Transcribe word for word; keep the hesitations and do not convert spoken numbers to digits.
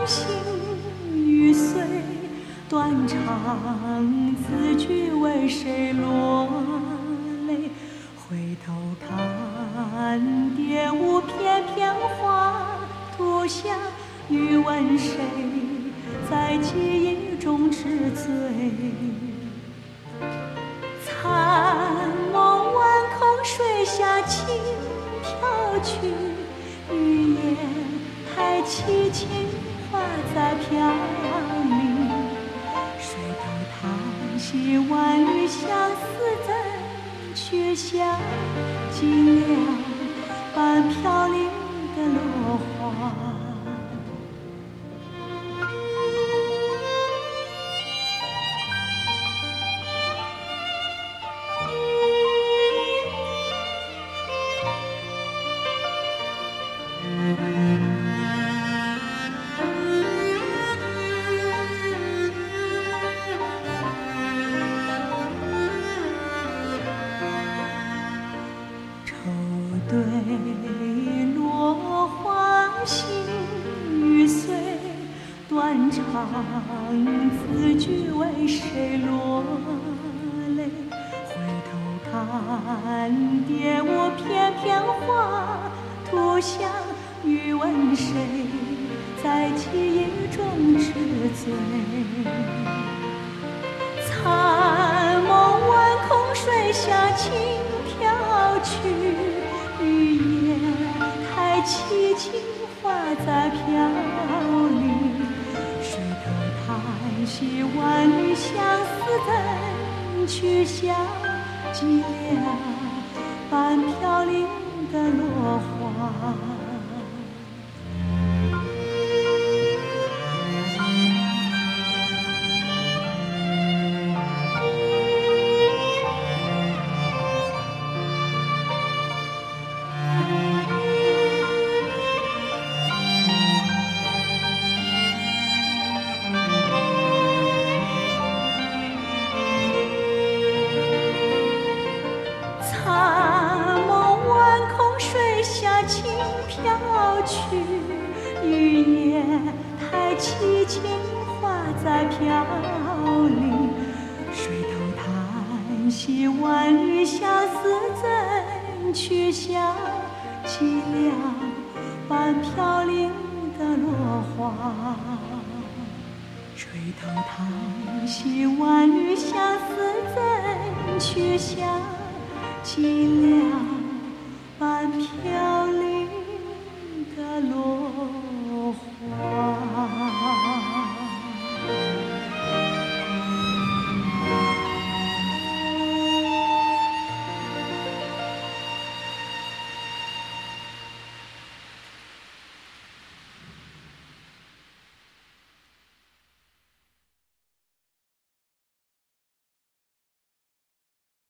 行雨碎，断肠字句为谁落泪？回头看，蝶舞翩翩花，徒想欲问谁，在记忆中痴醉。残梦晚空，水下轻飘去，雨烟太凄清，花在飘零。水头叹息，万缕相思怎去向？寂寥般飘零的落花。对落花行雨碎，断肠字句为谁落泪？回头看，蝶舞翩翩花，徒想欲问谁，在记忆中痴醉。残梦晚空，水下轻飘去，雨烟太凄清，花在飘零。水头叹息，万缕相思怎去向？寂寥般飘零的落花。轻飘去，雨烟太凄清，花在飘零。水头叹息，万缕相思怎去向？寂寥般飘零的落花。垂头叹息，万缕相思怎去向？寂寥般飘零的落花。